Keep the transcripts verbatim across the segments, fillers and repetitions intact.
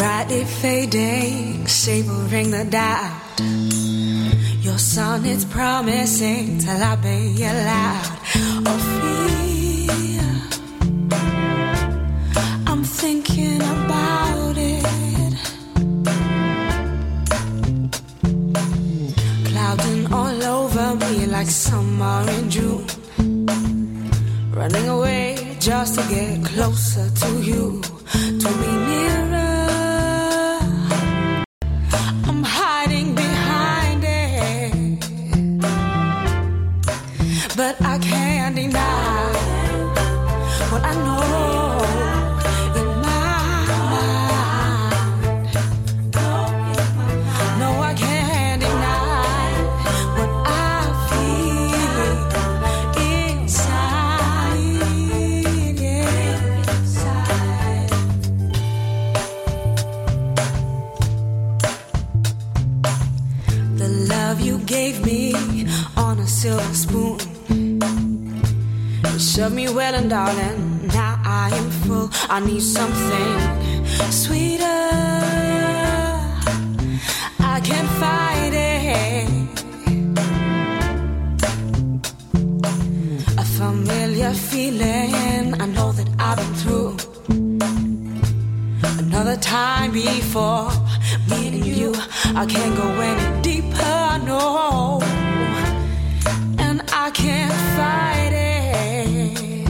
Brightly fading, savoring the doubt. Your sun is promising till I bay you loud. Oh, fear, I'm thinking about it. Clouding all over me like summer in June. Running away just to get closer to you, to be nearer. I'm hiding behind it, but I can't deny what I know in my mind. No, I can't deny what I feel inside. The love you gave me on a silver spoon, you served me well, and darling, now I am full. I need something sweeter. I can't fight it. A familiar feeling, I know that I've been through another time before. Me and you, I can't go any deeper, no, and I can't fight it.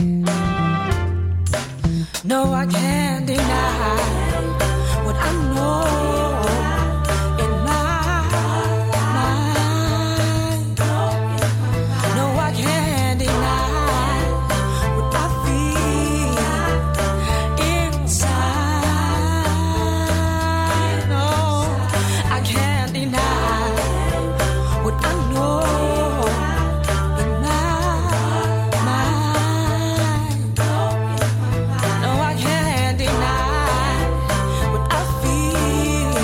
No, I can't deny what I know in my mind. No, I can't deny what I feel inside. No, I can't deny what I know in my mind. No, I can't deny what I feel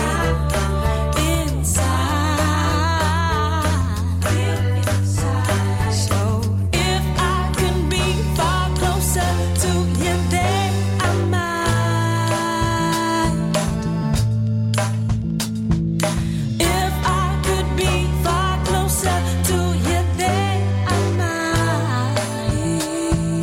inside. So if I can be far closer to you, then I might. If I could be far closer to you, then I might.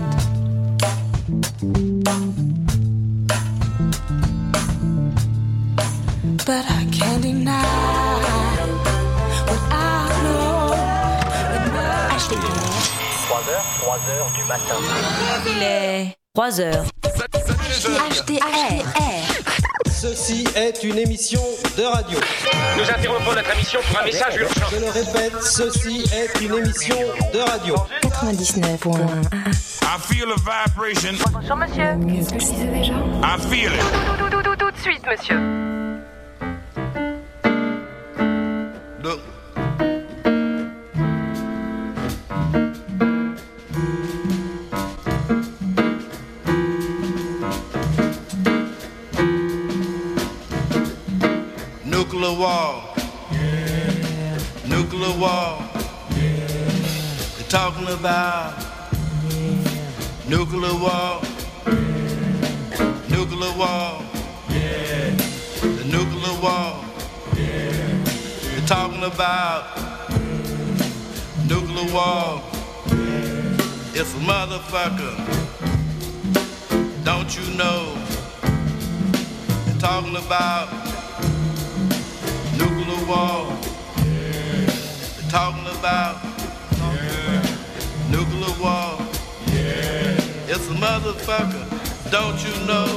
But I can't deny what I know in my trois heures, trois heures du matin. Il est trois heures. H D R. Ceci est une émission de radio. Nous interrompons notre émission pour un message urgent. Je le répète, ceci est une émission de radio. quatre-vingt-dix-neuf point un. I feel a vibration. Bonjour monsieur. Qu'est-ce que c'est déjà? I feel it. Tout, tout, tout, tout de suite monsieur. Look. Nuclear war. Yeah. Nuclear war. Yeah. They're talking about yeah. Nuclear war. Yeah. Nuclear war. Yeah. The nuclear war. Yeah. They're talking about nuclear war. Yeah. It's a motherfucker. Don't you know? They're talking about nuclear war. Yeah. They're talking about yeah. Nuclear war. Yeah. It's a motherfucker. Don't you know?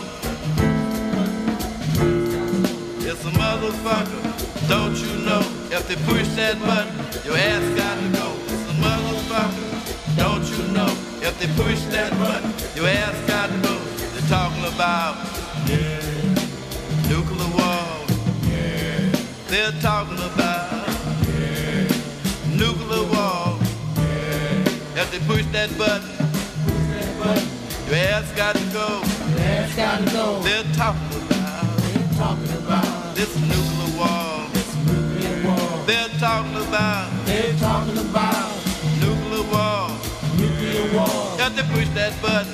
It's a motherfucker. Don't you know? If they push that button, your ass got to go. It's a motherfucker. Don't you know? If they push that button, your ass got to go. They're talking about yeah. Nuclear war. They're talking about yeah. Nuclear war. Yeah. If they push that button, push that button, your ass got to go. Your ass got to go. They're talking about, they're talking about this nuclear war. This nuclear war. They're talking about, they're talking about nuclear war. Nuclear war. If they push that button, if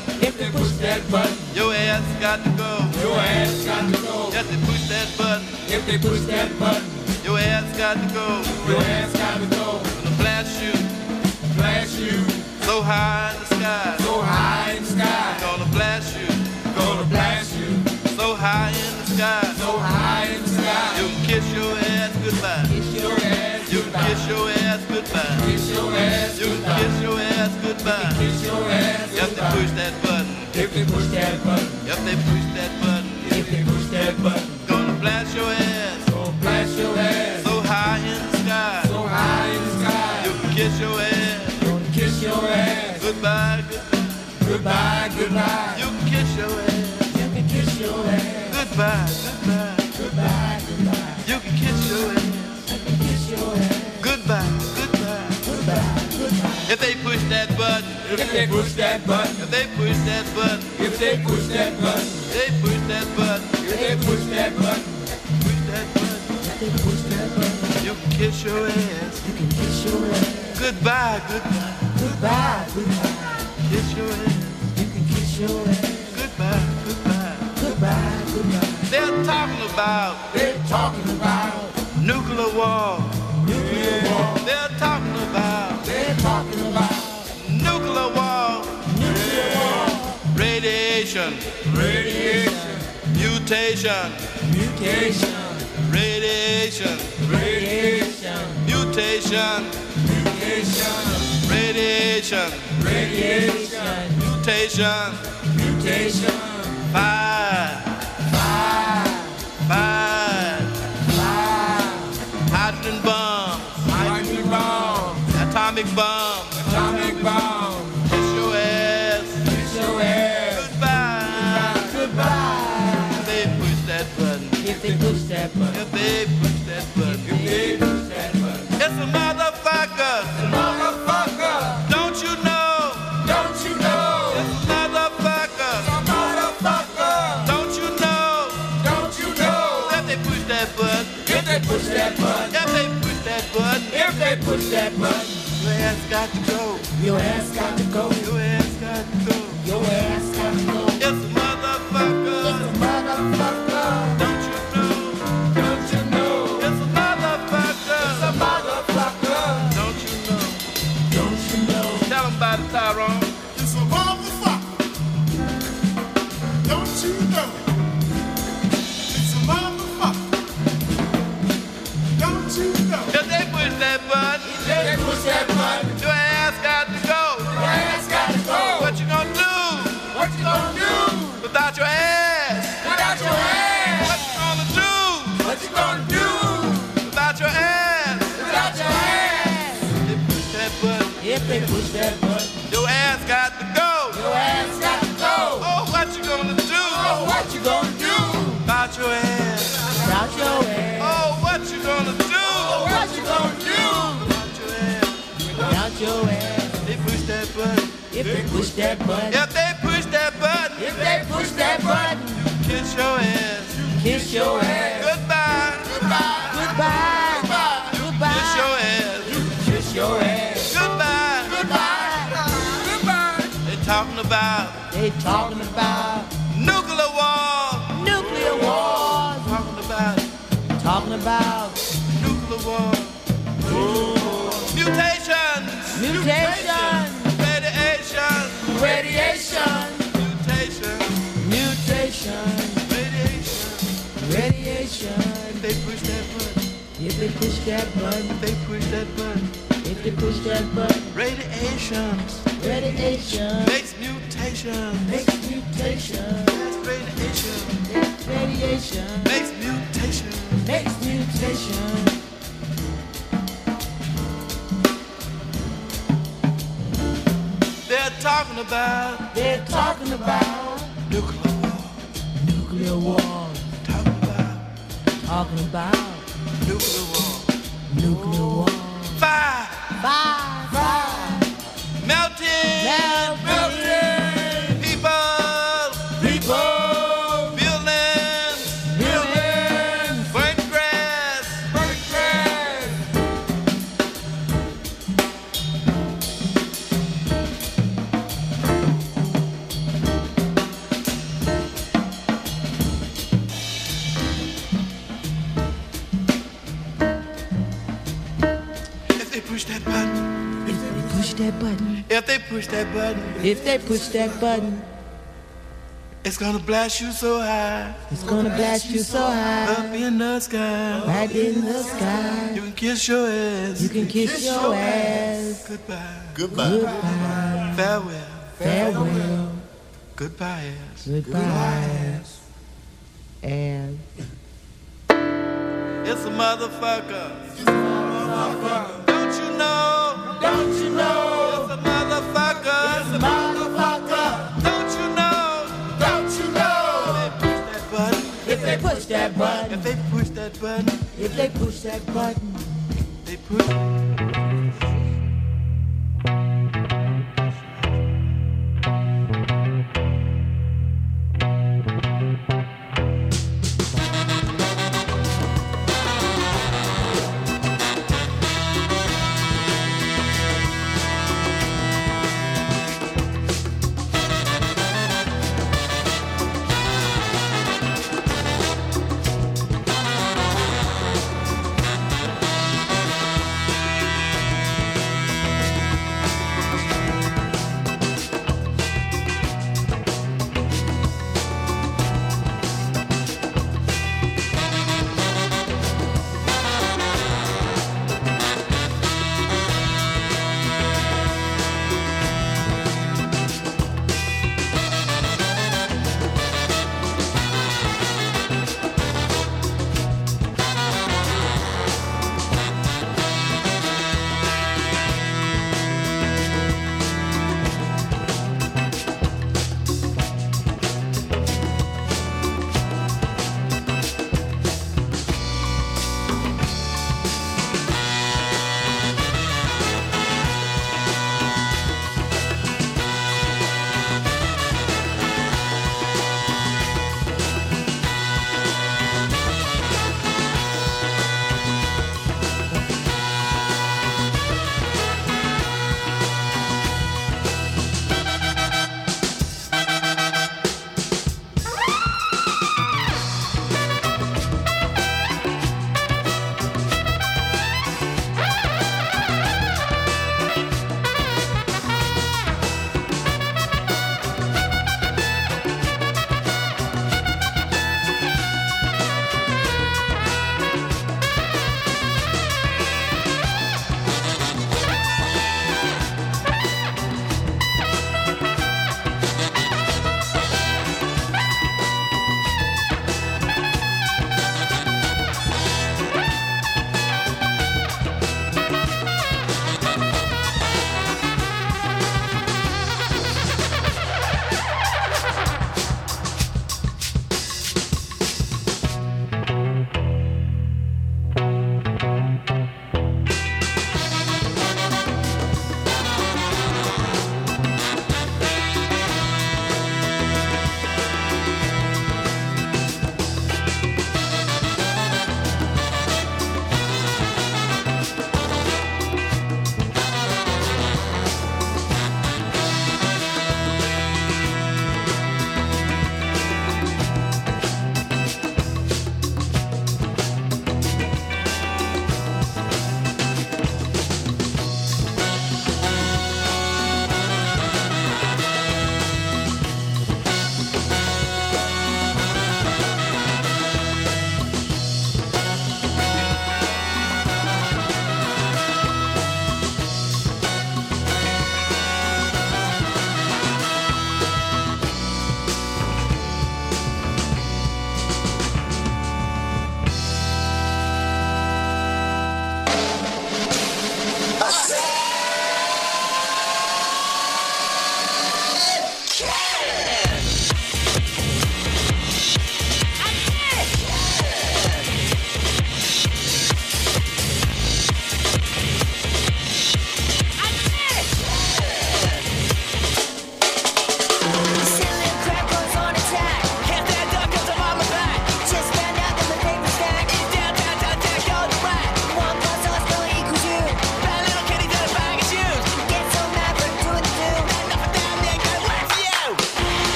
they push that button, your ass got to go. Your ass got to go. If they push that button, if they push that button, your ass got to go. Your ass got to go. Gonna blast you, blast you, so high in the sky, so high in the sky. Gonna blast you, gonna blast you, so high in the sky, so high in the sky. You can kiss your ass goodbye. Kiss your ass. You can kiss your ass goodbye. Kiss your ass. You can kiss your ass goodbye. Kiss your ass. If they push that button. If they push that button. If they push that button. If they push that button. Gonna blast your ass. Gonna blast your ass. So high in the sky. So high in the sky. You can kiss your ass. Gonna kiss your ass. Goodbye, goodbye. Goodbye, goodbye. You can kiss your ass. You can kiss your ass. Goodbye, goodbye. Goodbye, goodbye. You can kiss your ass. You can kiss your ass. Goodbye, goodbye. Goodbye, goodbye. If they push that button. If they push that button. If they push that button. If they push that button. They push that button. If they push that button. Push that button. If they push that button. You can kiss your ass. You can kiss your ass. Goodbye, goodbye. Goodbye, goodbye. Kiss your ass. You can kiss your ass. Goodbye, goodbye. Goodbye, goodbye. They're talking about. They're talking about nuclear war. Nuclear war. They're talking about. They're talking about nuclear war. Nuclear war. Radiation. Radiation. Mutation. Mutation. Radiation. Radiation. Mutation. Mutation. Radiation. Radiation. Mutation. Mutation. Fire. Fire. Fire. Fire. Hydrogen bomb. Hydrogen bomb. Atomic bomb. Atomic bomb. Kiss your ass. Kiss your ass. Goodbye. Goodbye. If they push that button. If they push that button. If they push that button. If they push that button. It's a motherfucker. It's a motherfucker. Don't you know? Don't you know? It's a motherfucker. It's a motherfucker. Don't you know? Don't you know? If they push that button. If they push that button. If they push that button. If they push that button. Your ass got to go. Your ass got to go. Your ass got to go. Your ass got to go. It's a motherfucker. It's a motherfucker. Don't you know? Don't you know? It's a motherfucker. It's a motherfucker. Don't you know? Don't you know? Tell them about it, Tyrone. It's a motherfucker. Don't you know? It's a motherfucker. Don't you know? If they push that button. If they push that button. Your ass got to go. Your ass got to go. What you gonna do? What you gonna do? Without your ass. Without your ass. What you gonna do? What you gonna do? Without your ass. Without your ass. If they push that button. If they push that button. Your ass got to go. Your ass got to go. Oh, what you gonna do? Oh, what you gonna do? Without your ass. Without your ass. Oh, what you gonna do? Oh, what you gonna do? Without your ass. Without your ass. They push that button. If they push that button. If they push that button. If they push that button. Kiss your ass. Kiss your ass. Goodbye. Goodbye. Goodbye. Goodbye. Goodbye. Kiss your ass. Kiss your ass. Goodbye. Goodbye. Goodbye. They talking about. They talking about nuclear war. Nuclear war. Talking about. Talking about nuclear war. Mutations. Mutations. Radiation. Radiation. Mutation. Mutation. Radiation. Radiation. If they push that button. If they push that button. If they push that button. If they push that button. Radiations. Radiation. Makes mutation. Makes mutation. That's radiation. That's radiation. Makes mutation. Makes mutation. They're talking about. They're talking about nuclear war. Nuclear war. Talking about. Talking about nuclear war. Nuclear war. Fire. Fire. Fire. Melting. Melting. Melting. People. People. Buildings. Buildings. Burnt grass. Burnt grass. push that button, if they push that button, if they push that button, it's gonna blast you so high, it's gonna blast you so high, up in the sky, right in the sky. You can kiss your ass, you can kiss, kiss your ass. Goodbye, goodbye, goodbye. Farewell, farewell, goodbye ass, goodbye ass, and it's a motherfucker. It's a motherfucker. Don't you know? Don't you know? It's a motherfucker. It's a motherfucker. Don't you know? Don't you know? If they push that button. If they push that button. If they push that button. If they push that button. They push.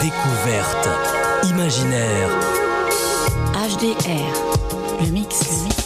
découverte, imaginaire. H D R, le mix. Le mix.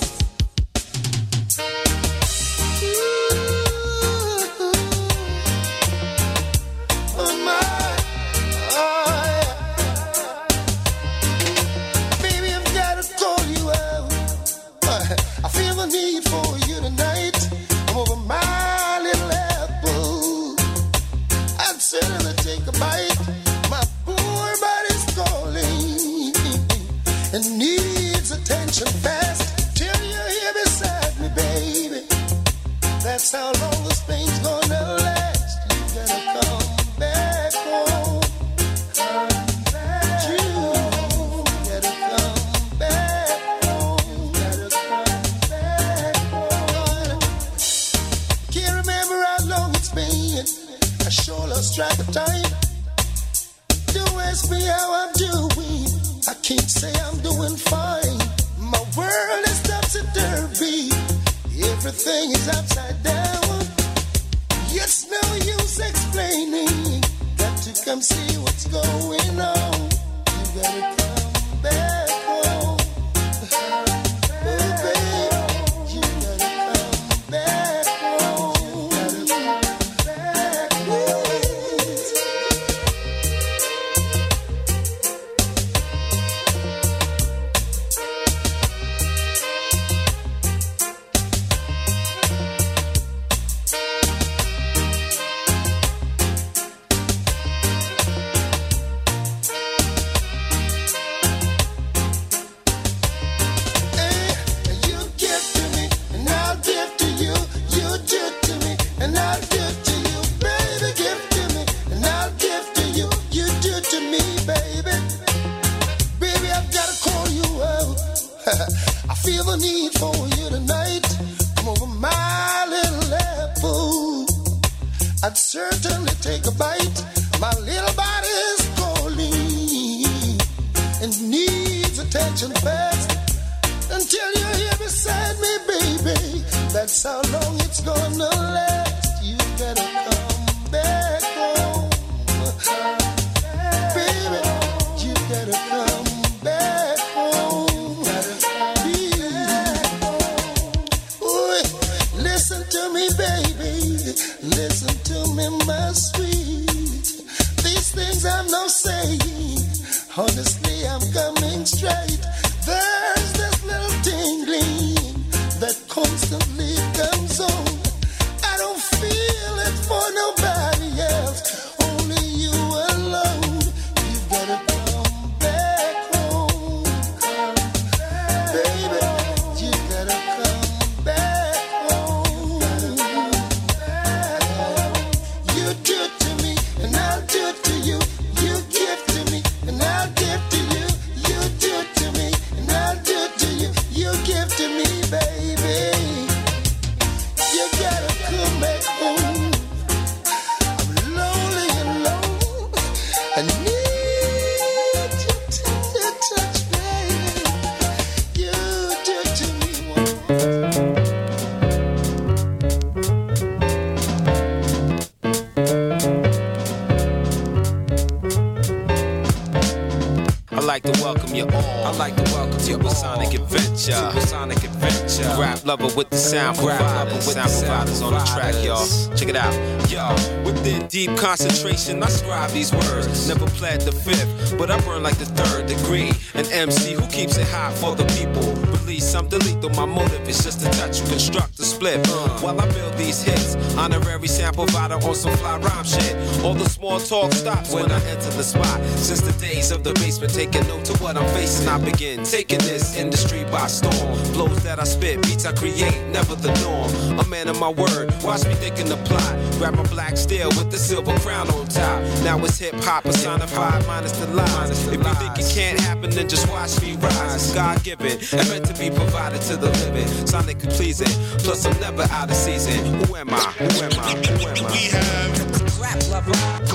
With the sound providers, sound providers on the track, y'all. Check it out, y'all. Within deep concentration, I scribe these words. Never pled the fifth, but I burn like the third degree. An M C who keeps it hot for the people. Release something lethal. My motive is just to touch, construct a split. Uh, while I build these hits, honorary sound provider on some fly rhyme shit. All the small talk stops when I enter the spot. Since the days of the basement, taking note to what I'm facing, I begin taking this industry by storm. Blows that I spit, beats I create, never the norm. A man of my word, watch me thinking the plot. Grab my black steel with the silver crown on top. Now it's hip hop personified minus the lines. If you think it can't happen, then just watch me rise. It's God given and meant to be provided to the living. Sonically pleasing, plus I'm never out of season. Who am I? Who am I? Who am I? We have rap lover,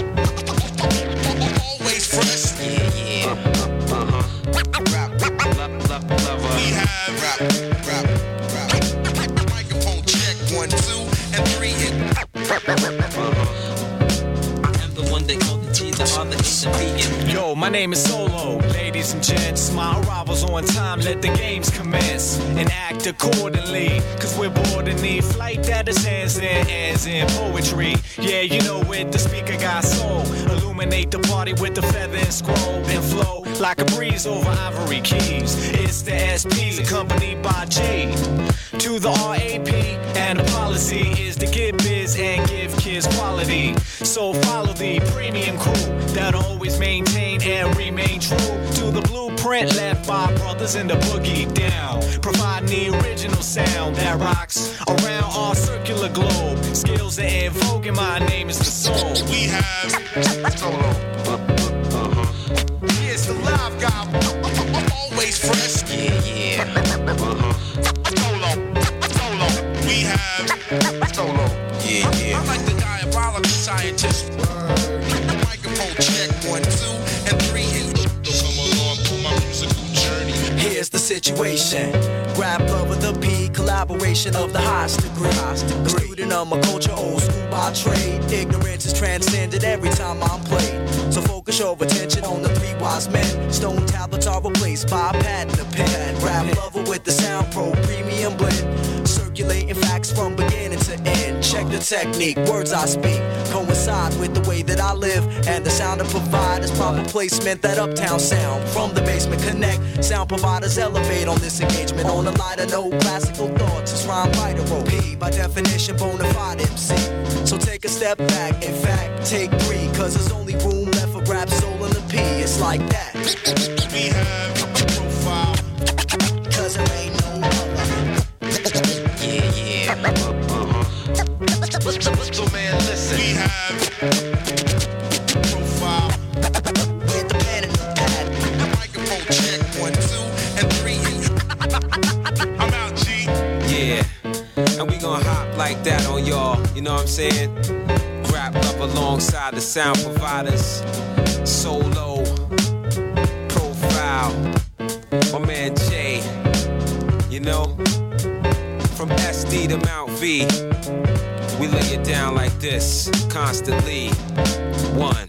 always fresh. Yeah, yeah. Uh, uh-huh. Rap, rap, love, love, lover. We have rap, rap, rap. Microphone check one, two, and three. Uh-huh. I am the one they call the G, the other is the beating. Yo, my name is Solo. Ladies and gents, my arrival's on time. Let the games commence and act accordingly. Cause we're bored and need flight that is hands in, hands in poetry. Yeah, you know it, the speaker got soul. Illuminate the party with the feather and scroll and flow like a breeze over ivory keys. It's the S Ps accompanied by G to the R A P, and the policy is to give biz and give kids quality. So follow the premium crew that'll always maintain and remain true to the blueprint left by brothers in the boogie down, providing the original sound that rocks around our circular globe. Skills are in vogue and my name is the soul. We have Solo. Uh-huh. Here's the live guy, always fresh. Yeah, yeah. Uh-huh. Solo, Solo. We have Solo. Yeah, yeah. I'm like the diabolical scientist. Microphone check, one, two, and three. Come along for my musical journey. Here's the situation. Rap love of the P, collaboration of the highest degree. A student of my culture, old school by trade. Ignorance is transcended every time I'm played. So focus your attention on the three wise men. Stone tablets are replaced by a pad and a pen. Rap lover with the sound pro premium blend. Circulating facts from beginning to end. Check the technique, words I speak coincide with the way that I live. And the sound I provide is proper placement, that uptown sound. From the basement connect, sound providers elevate on this engagement. On a lighter note, classical thoughts is rhyme writer or P, by definition bona fide M C. So take a step back, in fact, take three, cause there's only room left for rap, soul, and the P. It's like that. We have a profile, cause there ain't no other. Yeah, yeah. Uh-huh. So man, listen. We have profile with the pen and the pad. Microphone check, one, two, and three. I'm out, G. Yeah, and we gon' hop like that on y'all. You know what I'm saying? Wrapped up alongside the sound providers. Solo, profile, my man Jay. You know, from S D to Mount V. We lay it down like this, constantly. One.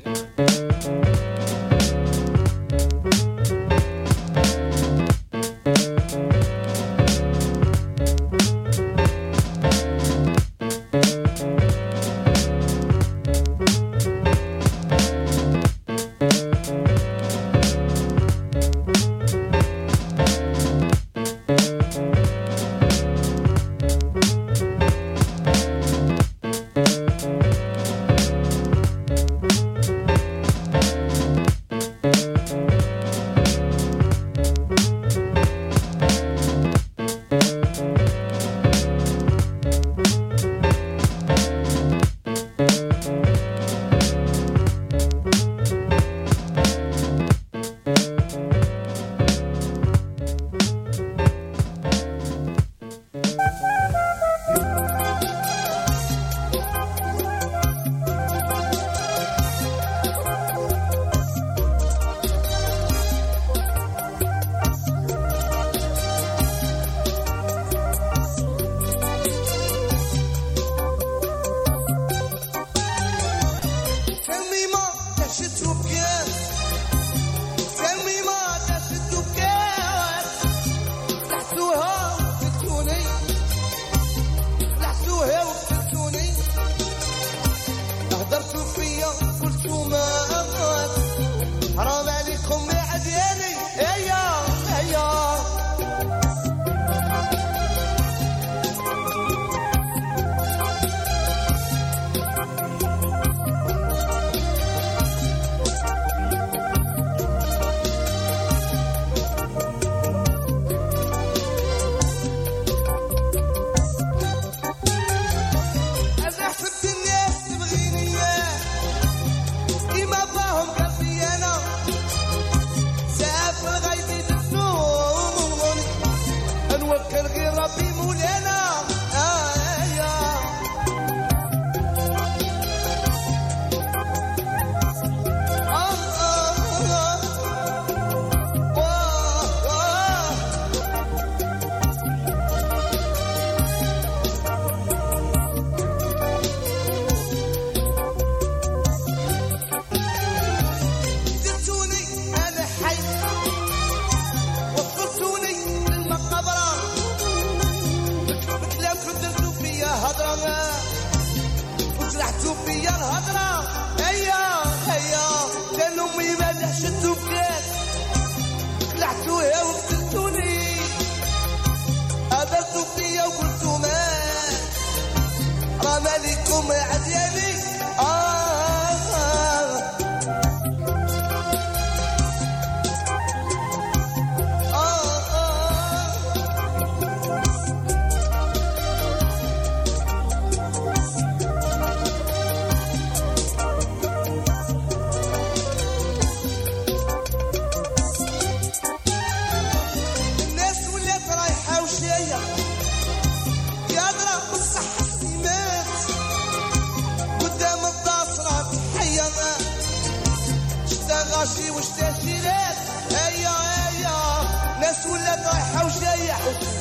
السياح